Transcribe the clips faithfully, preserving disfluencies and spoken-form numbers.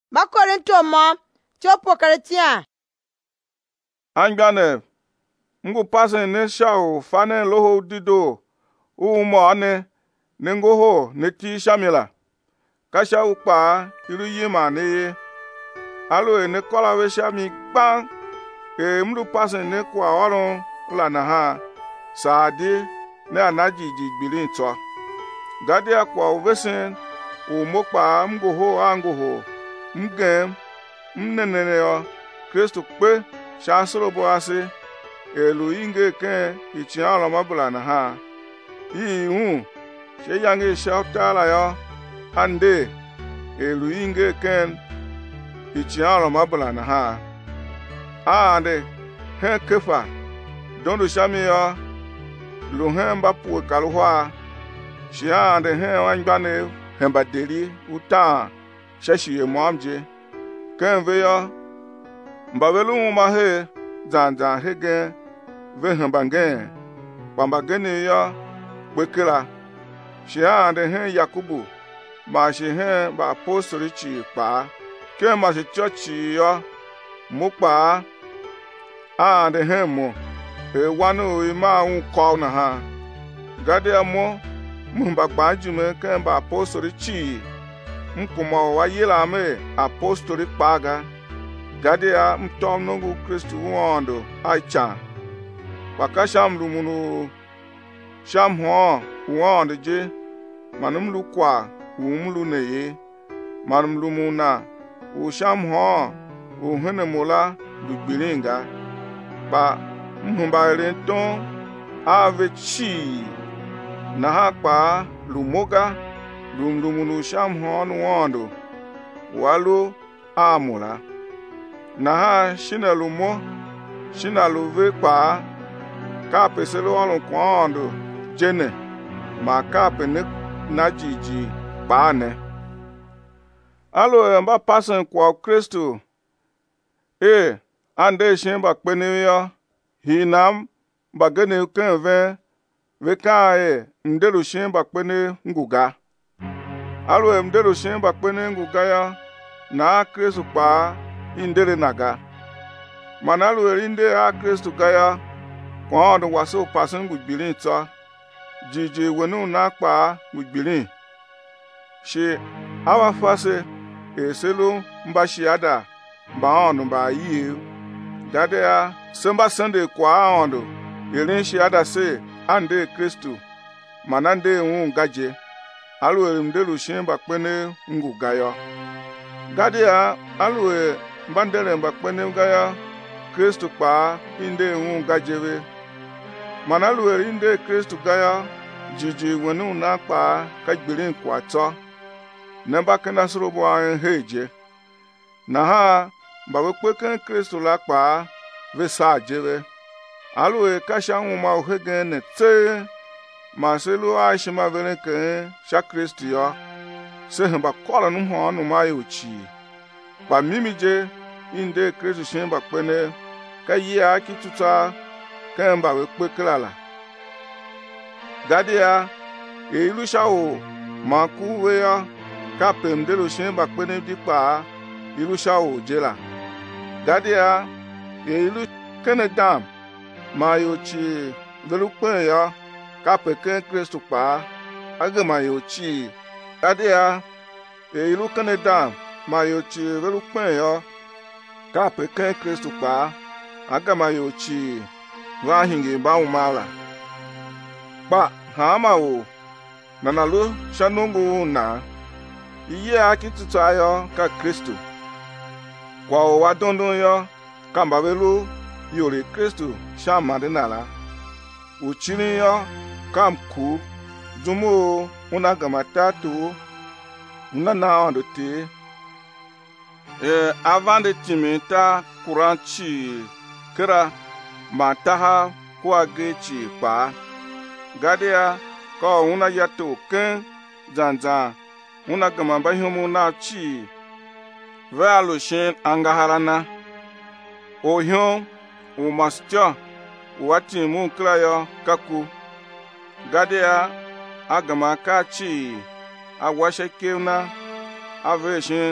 ba Korinto mo chopo Kristian. Angbane ngu pasen ne shao fane loho dido u mo ane nengo ho neti shamila kasha ukpa iru yima ne alo ne kola we shami bang e mdu pasen ne kwa waron la na ha saadi ne anaji ji gbili to gadi akwa uvesen u mokpa mgo ho ango ho mgem mnenene yo Kristo pe shasoro bo ase elu inge ke ichi ala mabula na ha yi hu she yange shautala yo ande elu inge ken ichi ala mabula na ha ande he kefa dondo shami yo lu hemba pu kaluwa shi ande he wangbane hemba deli uta shashi ye mwamje ken ve yo mbavelu ma he zanzan hege ve hambange pambagene ya bekela shia de he Yakubu ma shi he ba apostoli chi pa ke ma shi church ya mu pa a de he mo e wanu i ma un ko na ha gade mo mu ba gbaju me ke ba apostoli chi mkumo wa yela me apostoli paga gade ya mtom nungu Kristu wondo aicha wakasham lumunu sham ho wondo je manum lu kwa umlu neye manum lumuna u sham ho u hene mola lugbiringa ba mhumba renton ave chi na hakpa lumoga lumlumunu sham ho wondo walu amula na ha shinalu mo shinalu ve pa ka peselo alon kwando jene ma ka pene na jiji pa ne alo mba pasen kwa Kristo e ande shimba pene yo hinam bagene kenve ve ka e ndelu shimba pene nguga alo ndelu shimba pene nguga ya na Kristo pa indere naga manalu erinde a Kristo gaya kwa ndo waso pasen gbirin to jiji wenu na pa gbirin she awa fase eselu mba shiada ba onu ba yi dade ya semba sende kwa ondo erin shiada se ande Kristo manande wu gaje alu erimdelu shimba pene nguga yo dade ya alu mbandere mbakpene gaya Kristo pa inde wu gajewe manalu inde Kristo gaya jiji wenu na pa kagbirin kwato namba kana sorobo an heje na ha bawe kweken Kristo la pa ve sa jewe alu e kasha nwuma ohege ne te maselu ashima vere ke sha Kristo yo se hamba kola nu ho anu ma yochi pa mimije inde Kristo shimba pene ka yi aki tuta ka mba we kpeklala gadia e ilu shawo maku we ya ka pemdelo shimba pene dipa ilu shawo jela gadia e ilu kenedam mayochi velu pen ya ka peken Kristo pa agama yochi gadia e ilu kenedam mayochi velu pen ya ka peken Kristo pa agama yochi wa hingi ba umala ba hama o nanalu shanungu na iye akitutu ayo ka Kristo kwa o wa dondon yo ka mbavelu yore Kristo shama dinala uchini yo kamku jumu una gamata tu una na ondo te e avant de timita kuranchi kira mataha kwa gechi pa gadia ko una yato ken zanza una gamamba humu na chi valo shin angaharana o hyon o mastya wati mu krayo kaku gadia agama kachi awashe keuna aveshin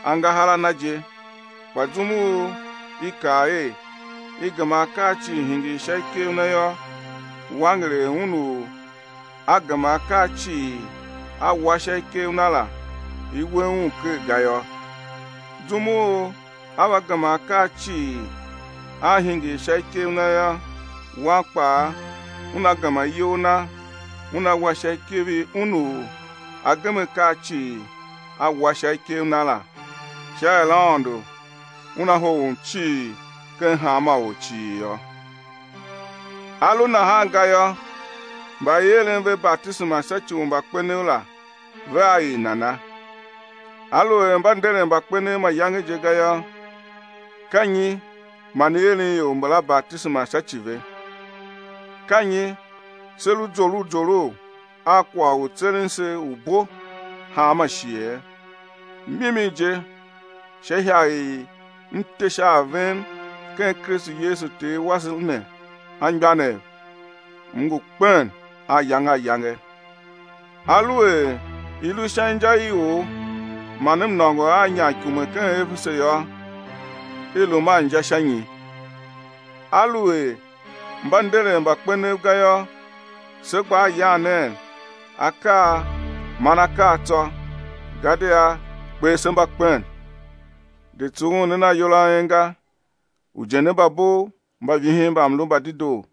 angahara naje bazumu ikae igama kachi hingi shaike unayo wangre unu agama kachi awa shaike unala igwe unke gayo zumu awagama kachi ahingi shaike unayo wakpa unagama yona una wa shaike bi unu agama kachi awa shaike unala shailando una ho chi ken hama ochi yo alu na hanga yo ba yelen be baptisma sachi umba kpenula vai nana alu e mbandere mba kpene ma yange jega yo kanyi manele yo mbala baptisma sachi ve kanyi selu jolu jolu akwa utserense ubo hama shie mimi je shehai ntesha aven ken Kristo Yesu te wasne anjane mungu pen ayanga yange alue ilu shanja iwo manem nongo anya kume ken efuse yo ilu manja shanyi alue mbandere mbakpene gayo sekwa yane aka manaka to gadea pe sembakpen de tungu na yola enga ujene babo mba vihin ba mlu badido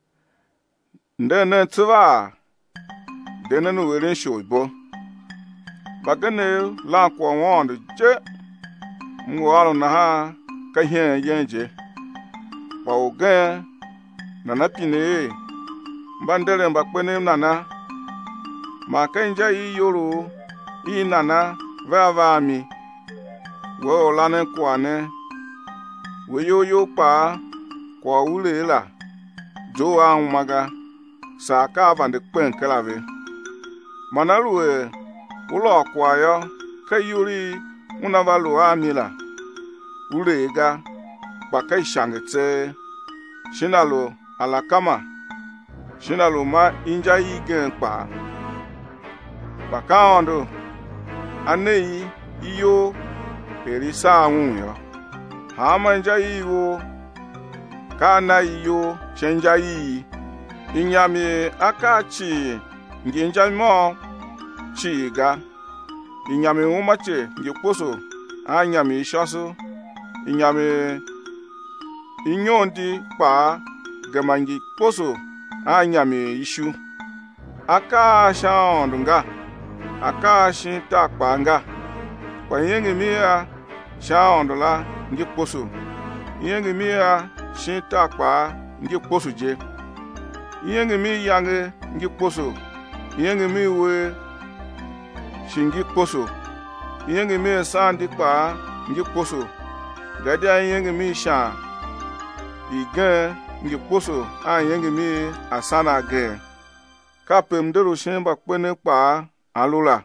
ndene twa dene no were sho ibo bagane la kwa wond je mwalo na ha ka hien yenje ba oge na na pine mbandere mbakpene nana ma kenja yi yoro yi nana va va mi wo lane kwane we yo yo pa kwa ule la jo a maga sa ka van de pen kelave manalue ulo kwa yo ka yuri una valu amila ule ga pa kai shangete shinalo alakama shinalo ma inja yi gen pa bakando anei iyo perisa anyo hama nja iwo kana iyo chenja yi inyami akachi nginja mo chiga inyami umache ngikposo anyami ishaso inyami inyondi pa gamangi poso anyami ishu aka shaondunga aka shinta panga kwa yengi mia shaondola ngi poso yengi mia shinta pa ngi poso je yengi mi yange ngi poso yengi mi we shingi poso yengi mi sandi pa ngi poso gadi yengi mi sha igen ngi poso a yengi mi asana ge kapem dero shemba kwene pa alula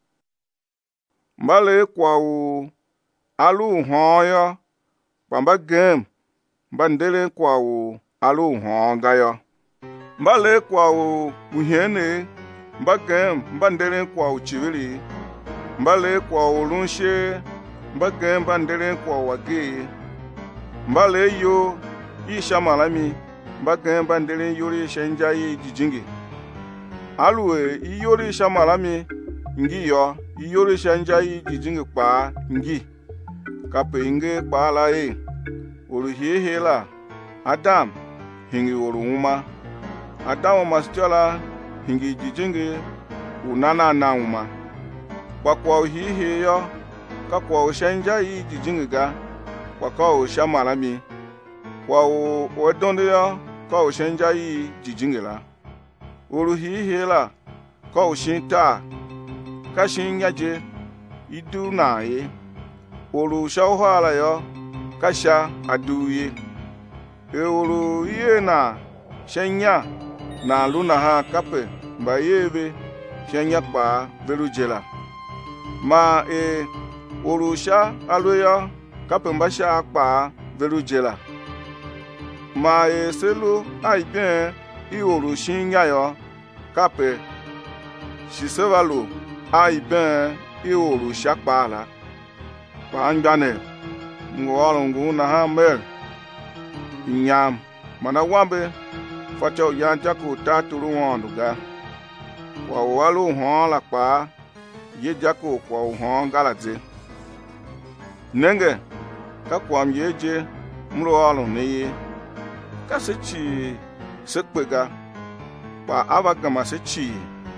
mbale kwa u alu hoyo pamba gem bandele kwa u alu honga yo mbale kwa u uhene mbagem bandele kwa u chivili mbale kwa u lunshe mbagem bandele kwa wage mbale yo isha malami mbagem bandele yori shenja yi jijingi alue iyori isha malami ngi yo iyori shenja yi jijingi pa ngi kape inge pa la e oru hihe la Adam hingi oru uma Adam mastiola hingi jijingi unana na uma kwa kwa hihe yo ka kwa shenja yi jijingi ga kwa kwa sha malami kwa o odonde yo ka shenja yi jijingi la oru hihe la ka shinta ka shinyaje idu na e oru shauhala yo kasha aduye e oru iye na shenya na luna ha kape mba yebe shenya pa berujela ma e oru sha aloya kape mba sha pa berujela ma e selu aiben i oru shinya yo kape shisevalo aiben i oru sha pa la pa anjane ngwalo ngu na ha mer inyam mana wambe facho yanja ku ta turu wonduga wa walu hon la pa ye jako kwa hon galaze nenge ka kwam yeje mro alu ni ka se chi se pega pa abaga ma se chi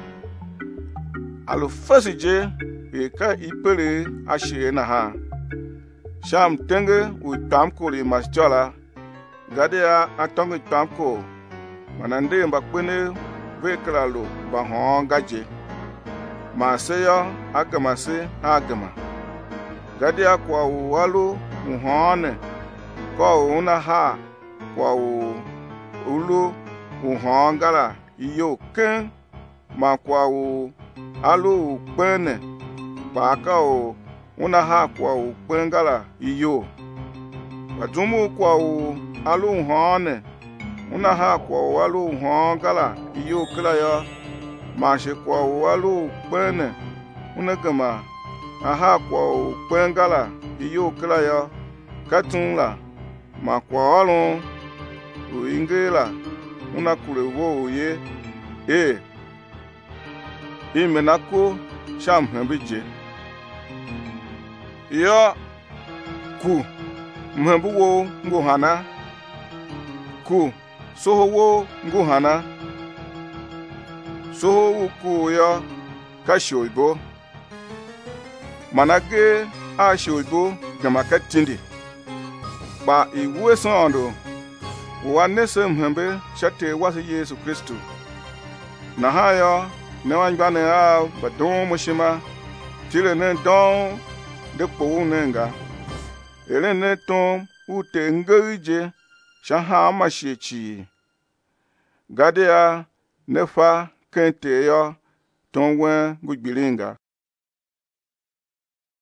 alu fasije e ka ipere ashe na ha sham tenge u tamko li masjola gadea atongi tamko manande mbakpene veklalo ba hon gaje ma se yo agama se agama gadea kwa walu uhone kwa una ha kwa ulu uhongala iyo ken ma kwa alu pene baka o una ha kwa pengala iyo wajumu kwa alu uhone una ha kwa alu uhongala iyo kila ya ma she kwa alu pene una kama aha kwa pengala iyo kila ya katunla ma kwa alu uingela una kule wo ye e imenako sham hambije yo ku mhambu wo nguhana ku soho wo nguhana soho ku yo kashoibo manage a shoibo gamakatindi ba iwe sondo wa nese mhambe chate wasi Yesu Kristo na hayo ne wangbane a badon mushima tire ne don de po nenga ele ne ton ute ngirije shaha mashechi gadea nefa kente yo ton wen gugbilinga